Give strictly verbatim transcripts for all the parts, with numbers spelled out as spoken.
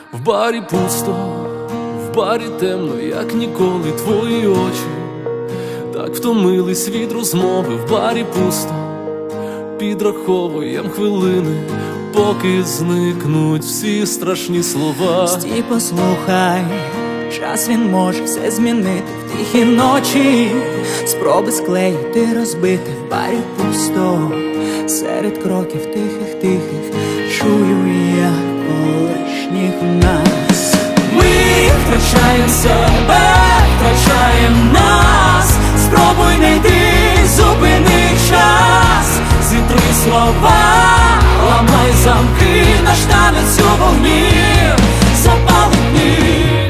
В барі пусто, в барі темно, як ніколи. Твої очі так втомились від розмови. В барі пусто, підраховуєм хвилини, поки зникнуть всі страшні слова. Стій, послухай, час він може все змінити. В тихі ночі спроби склеїти, розбити. В барі пусто, серед кроків тихих-тихих чую я колишніх нас. Ми втрачаємо себе, втрачаємо нас. Спробуй не йти, зупини час. Зітри слова, ламай замки, наш танець у вогні запалить ніч.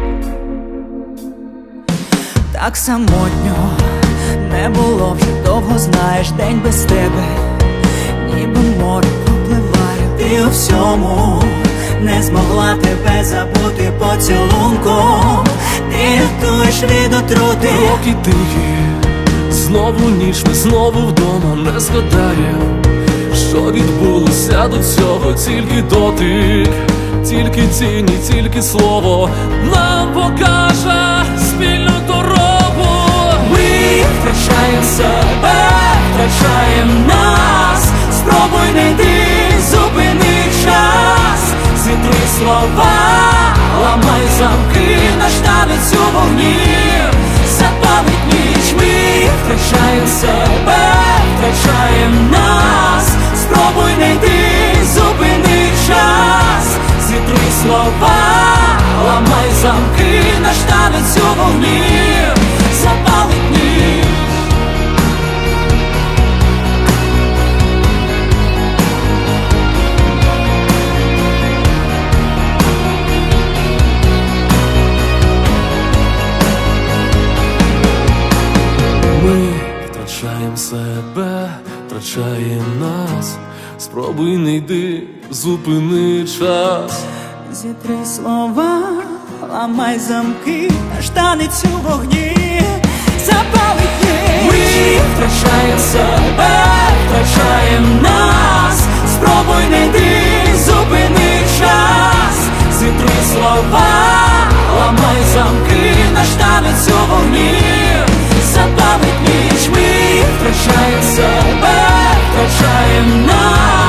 Так самотньо не було вже довго, знаєш, день без тебе ніби море пропливає. Ти у всьому не змогла тебе забути поцілунком. Ти рятуєш від отрути. Роки тихі, знову ніч, ми знову вдома. Не згадаєм, що відбулося до цього. Тільки дотик, тільки тіні, тільки слово нам покаже спільну дорогу. Ми втрачаємо себе, втрачаємо нас. Спробуй не йти, зупини час. Зітри слова, ламай замки, наш танець у вогні запалить ніч. Ми втрачаємо себе, втрачаємо нас. Спробуй не йти, зупини час. Зітри слова, ламай замки, наш танець у вогні запалить ніч. Ми втрачаємо себе, втрачаємо нас. Спробуй не йди, зупини час. Зітри слова, ламай замки, наш танець у вогні запалить ніч. Ми втрачаємо себе, втрачаємо нас. Спробуй не йди, зупини час. Зітри слова, ламай замки, наш танець у вогні запалить ніч. Ми втрачаємо себе, втрачаємо нас.